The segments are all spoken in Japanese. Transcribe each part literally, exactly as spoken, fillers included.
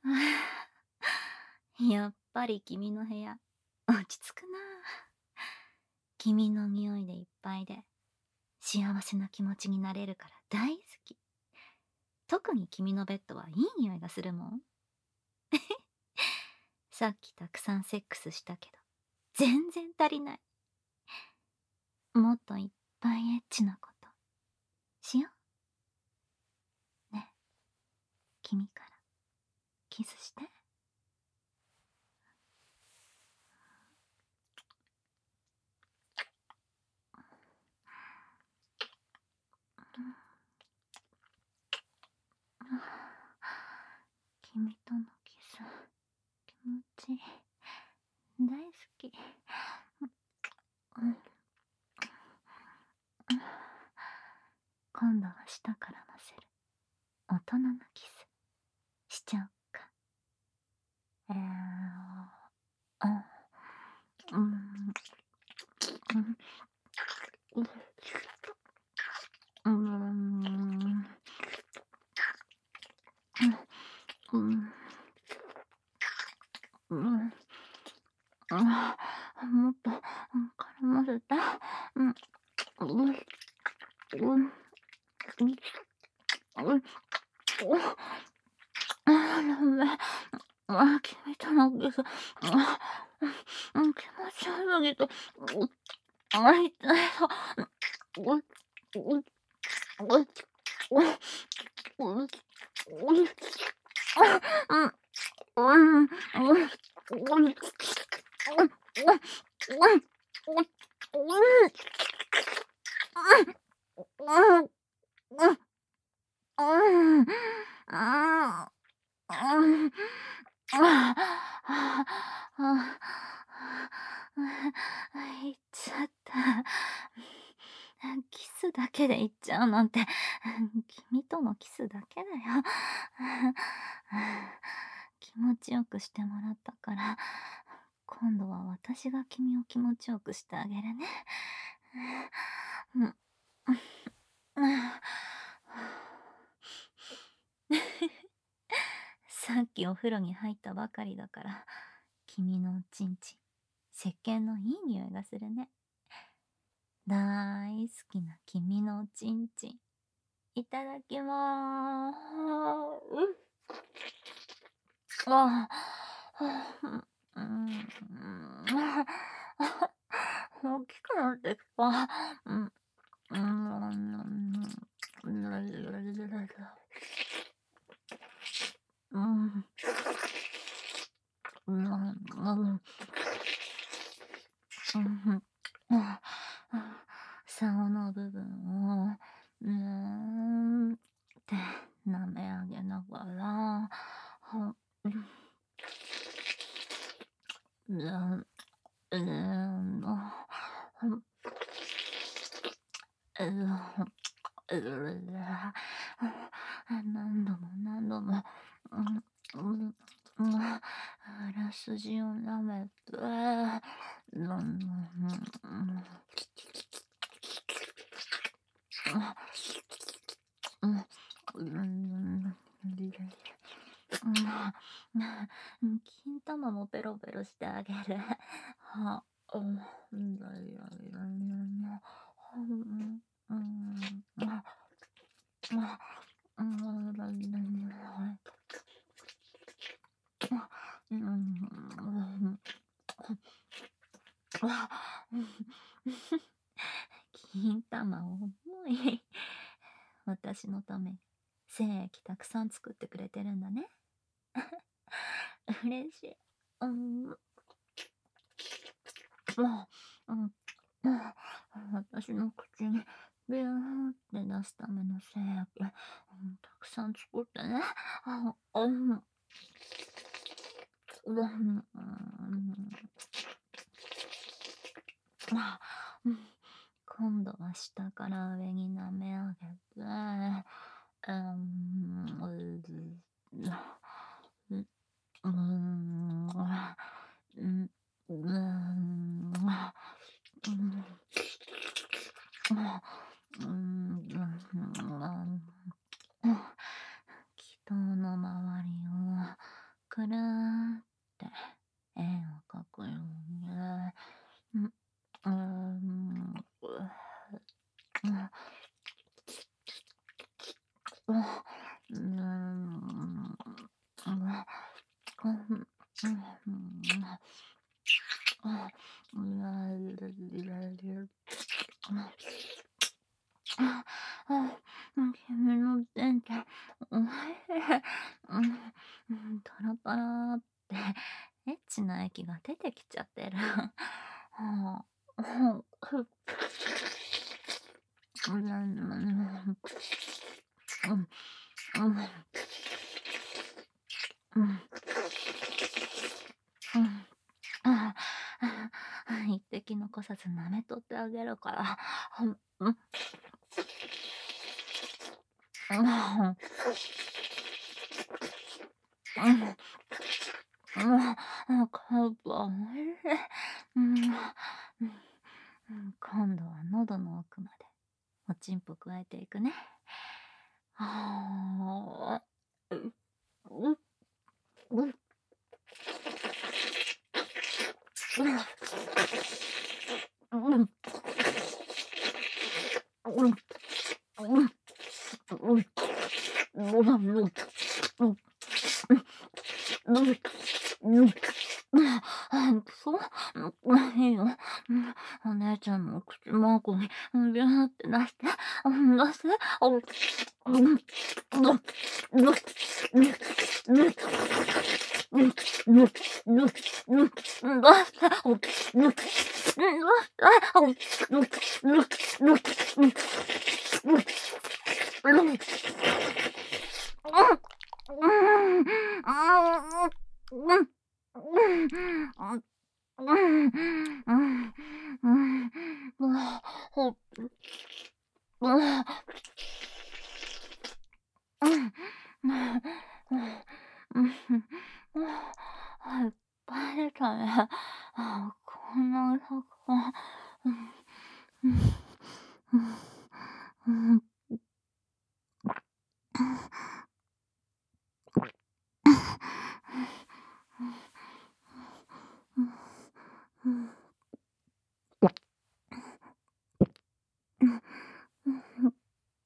やっぱり君の部屋、落ち着くな。君の匂いでいっぱいで、幸せな気持ちになれるから大好き。特に君のベッドはいい匂いがするもん。さっきたくさんセックスしたけど、全然足りない。もっといっぱいエッチなことしよう。ね、君からキスして。君とのキス、気持ちいい。大好き。今度は舌からませる大人のキスしちゃおっか。えー、あ、うん、うん、うん、うん、うん、うん、あ、もっと絡ませて。うん、うん、うん、うん、うん、あ、ダメ。あ、君とのキス、あ、うん、気持ちよすぎて、あ、痛いよ。うん、うん、うん、うん、うん、うん、うん、うん、うん、行っちゃった。キスだけで行っちゃうなんて、君とのキスだけだよ。気持ちよくしてもらったから、今度は私が君を気持ちよくしてあげるね。うん、さっきお風呂に入ったばかりだから、君のおちんちん、石鹸のいい匂いがするね。大好きな君のおちんちん、いただきまーす。ああ、うん、大きくなってきた。うん、うん、うん、うん、竿の部分をうーんって舐め上げながら、はうんうーんうーんううう何度も何度も、うんうん、裏筋を舐めて、うんうんうん、うん、うん、金玉もペロペロしてあげる。は、うん、うんだいやいやいや、うん、うん、あ、あ、うん、だいやいや、うん、うん、あ、うん、金玉重い。私のために精液たくさん作ってくれてるんだね。嬉しい。うん、もう、うん、私の口にビューって出すための精液、うん、たくさん作ってね。あ、うん、うん、うん、あ、うん、今度は下から上に舐め上げて、うん、うん、うん、うん、うん、うん、うん、祈祷の周りをくるーって円を描くように、うん、うーん、ううん、うーん、うん、うん、うん、あ、うわ、ゆらゆらゆら、あ、あ、君の電気、おいしい。うん、うん、パラパラって、エッチな液が出てきちゃってる。はあ、うん、ふうん、うん、うん、うん、うん、うん。ああ、あ、一滴残さず舐めとってあげるから。うん、うん、うん、うん、うん、カウパおいしい。うん、うん、うん、今度は喉の奥までおちんぽ加えていくね。はあ、う、う、う、う、うん、うん、うん、うん、うん、うん、うん、あ、そう、いいよ。うん、お姉ちゃんの口マークに、ビューって出して、うん、出して、あ、うん、うん、うん、うん、うん、うん、うん、うん、うん、出して、うん、うん、出して、うん、うん、出して、うん、うん、うん、うん、うん、うん、うん、うん、うん、うん、うわ、ほっ、うわ、うん、うん、うん、うん、あ、いっぱい出たね。あ、こんなたくさん、うん、うん、うん、うん、うん、うん、うん、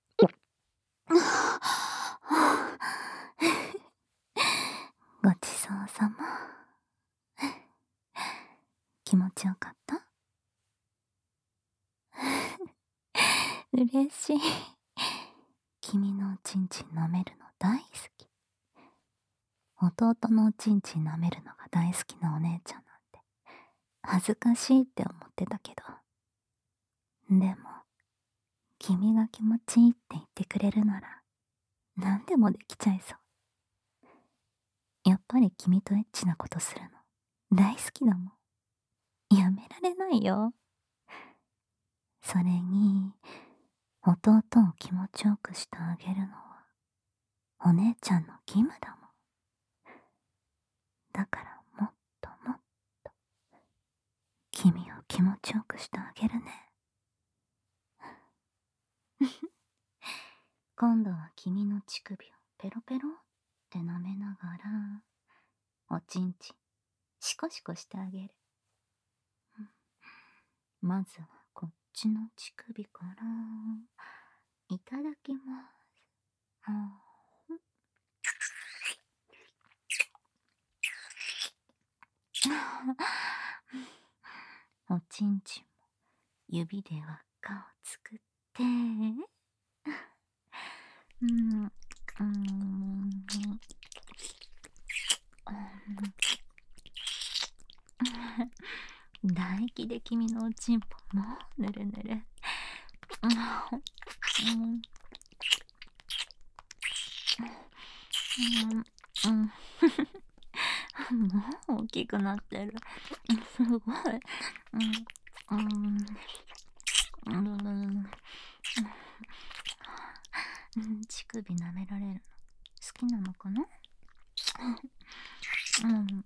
ごちそうさま。気持ちよかった？嬉しい。君のおちんちん舐めるの大好き。弟のおちんちん舐めるのが大好きなお姉ちゃんなんて恥ずかしいって思ってたけど、でも君が気持ちいいって言ってくれるなら何でもできちゃいそう。やっぱり君とエッチなことするの大好きだもん。やめられないよ。それに弟を気持ちよくしてあげるのはお姉ちゃんの義務だもん。だからもっともっと君を気持ちよくしてあげるね。今度は君の乳首をペロペロって舐めながらおちんちんシコシコしてあげる。まずはこっちの乳首から。いただきます。あおちんちんも指で輪っかを作って、うん、うん、うん、唾液で君のおちんぽもうぬるぬる。うん、うん、うん、もう大きくなってる。すごい。うん、うん、うん、うん、うん、乳首舐められるの好きなのかな？うん、うん、うん、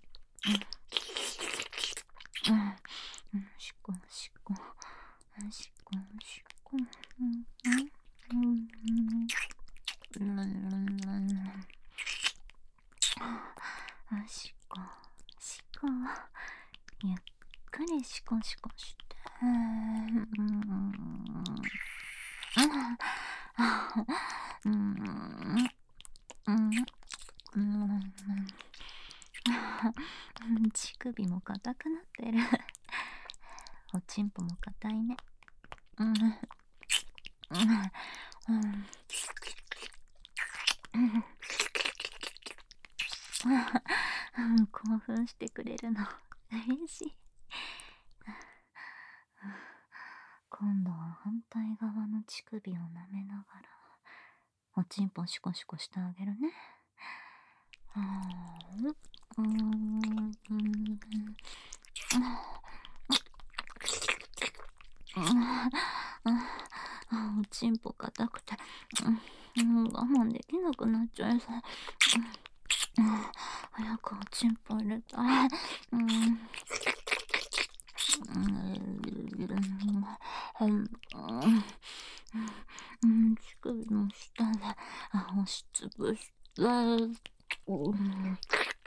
うん、しっこしっこ、しっこしっこ、うん、うん、うん、うん、うん、うん、しりシコシコして。うーん。うーん。うん。うん。乳首も硬くなってる。おちんぽも硬いね。うん。うん。うん。興奮してくれるの嬉しい。今度は反対側の乳首を舐めながらおちんぽシコシコしてあげるね。うーん。うーん。おちんぽ硬くて、うん、我慢できなくなっちゃいそう。うん、早くおちんぽ入れたい。うん。うん。うん、乳首の下で押しつぶして、うん。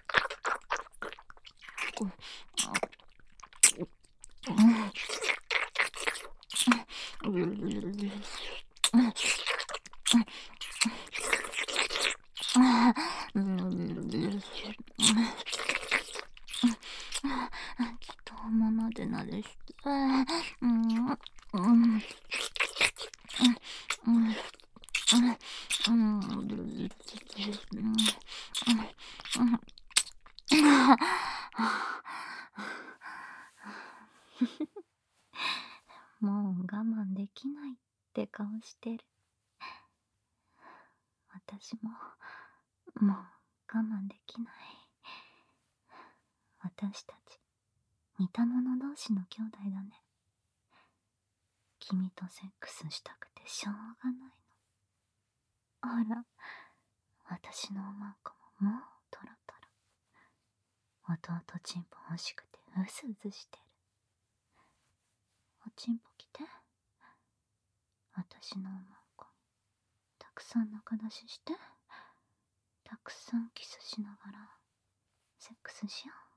きっとままでなでして、うん、うん、うん、うん、うん、もう我慢できないって顔してる。私ももう我慢できない。私たち似た者同士の兄弟だね。君とセックスしたくてしょうがないの。ほら、私のおまんこももうトロトロ。弟チンポ欲しくてうずうずしてる。おちんぽ来て。私のおまんこにたくさん中出しして、たくさんキスしながらセックスしよう。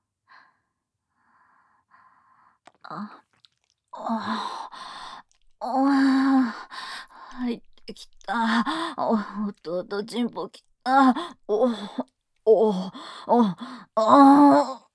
あ、ああ、入ってきた。お、弟ちんぽきた。お、お、お、ああ、あ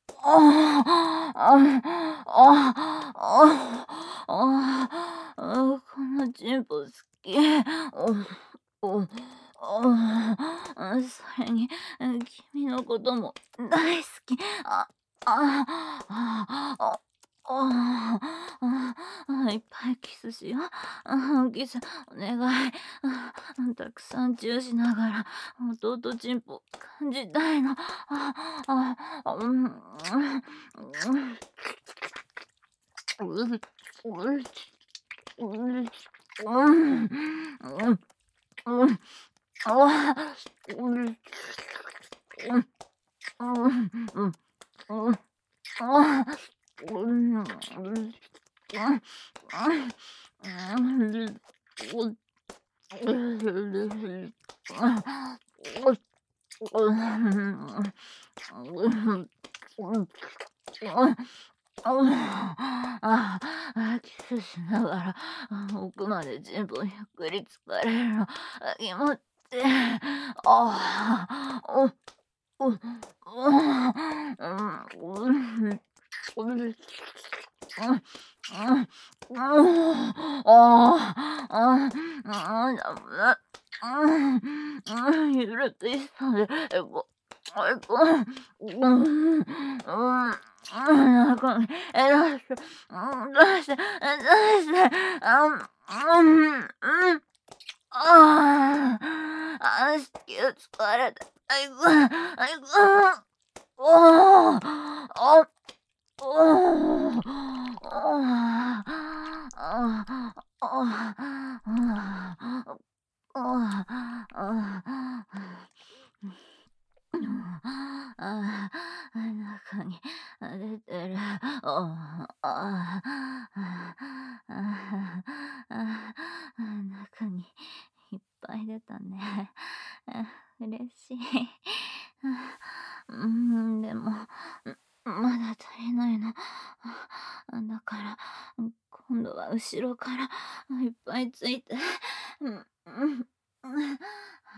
あ、ああ、ああ、このちんぽ好き。お、お、あ、それに君のことも大好き。あ、あ、あ、あ、ああ、あ、いっぱいキスしよう。あ、キスお願い。あ、たくさんチューしながら弟チンポ感じたいの。あ、あ、あ、うん、うん、うん、うん、うん、うん、うん、うん、あわ、うん、うん、うん、うん、うん、あ、うん、うん、うん、ああ、キスしながら奥まで全部ゆっくり疲れるの気持ちいい。ああ、お、お、お、うん、うん、うん、ああ、ああ、ダメ。うん、揺れていたで、えこ、えこ、うん、うん、なんか、え、出して、うん、出して、え、出して、あ、うん、うん、ああ、あ、子宮疲れた。あいこ、あいこ、おお、あ、おお、ああ、ああ、ああ、ああ、ああ、中に出てる。ああ、ああ、中にいっぱい出たね。嬉しい。うん、でも、まだ足りないの。 だから、今度は後ろからいっぱいついて、うん、うん、うん。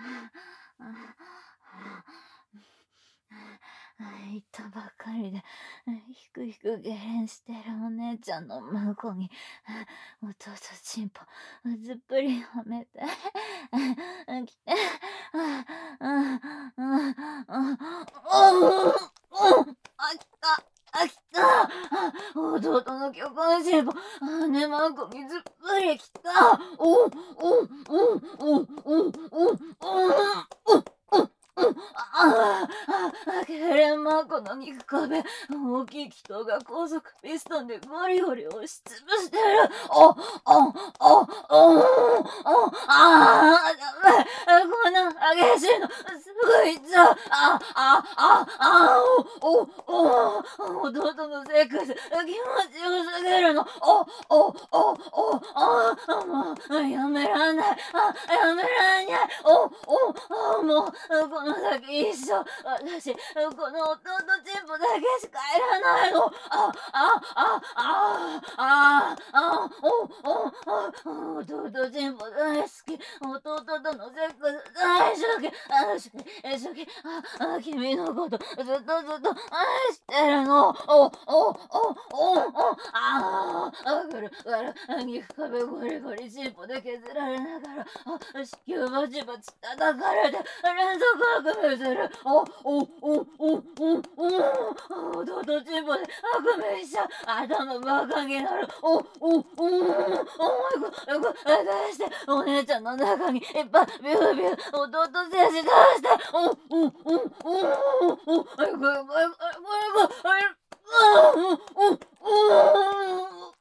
言ったばっかりで、ひくひく下恋してるお姉ちゃんの孫に、弟チンポずっぷりはめて、きて、うんうんうんうんうんあ、きた。あ、きた。弟の巨根チンポ、姉孫にずっぷりきた。おおおおおおおおおああ、けれんまこの肉壁、大きい気筒が高速ピストンでゴリゴリ押しつぶしてる。お、お、お、お、お、ああ、ダメ。こんな激しいの、すぐ行っちゃう。あ、あ、あ、あ、お、お、お、弟のセックス、気持ちよすぎるの。お、お、お、お、あ、もう、やめらんない。あ、やめらんない。お、お、あ、もう、この先一生、私、この弟チンポだけしかいらないの。あ、あ、あ、あ、あ、あ、お、お、お、弟チンポ大好き。弟とのセックス大好き。あ、好き、好き。あ、あ、君のことずっとずっと愛してるの。お、お、お、お、お、ああ、くる、くる、肉壁ゴリゴリチンポで削られながら、あ、子宮バチバチ叩かれて、連続あくびする。お、お、お、お、お、お、弟チンポであくびしちゃう。頭バカになる。お、お、お、お、お、よく、よく、出して、お姉ちゃんの中にいっぱいビュービュー、弟精子出して、お、お、お、お、お、お、よく、よく、よく、よく、よく、お、お、お、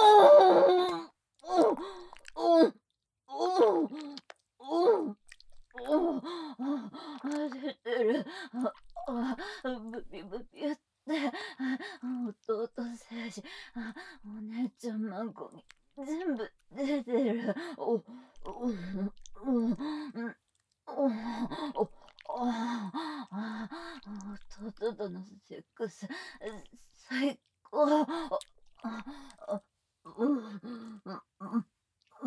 お、お、お、お、あ、出てる。あ、ブピブピって、弟精子、お姉ちゃん孫に全部出てる。お、お、お、うん、お、お、あ、弟とのセックス、最高。あ、あ、うん、うん、うん、うん、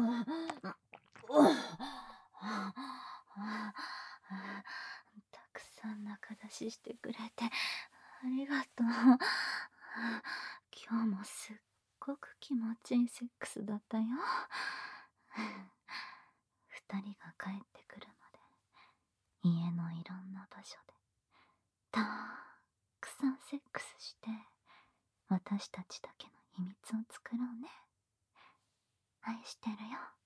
たくさん仲出ししてくれてありがとう。今日もすっごく気持ちいいセックスだったよ。二人が帰ってくるまで家のいろんな場所でたくさんセックスして私たちだけの秘密を作ろうね。愛してるよ。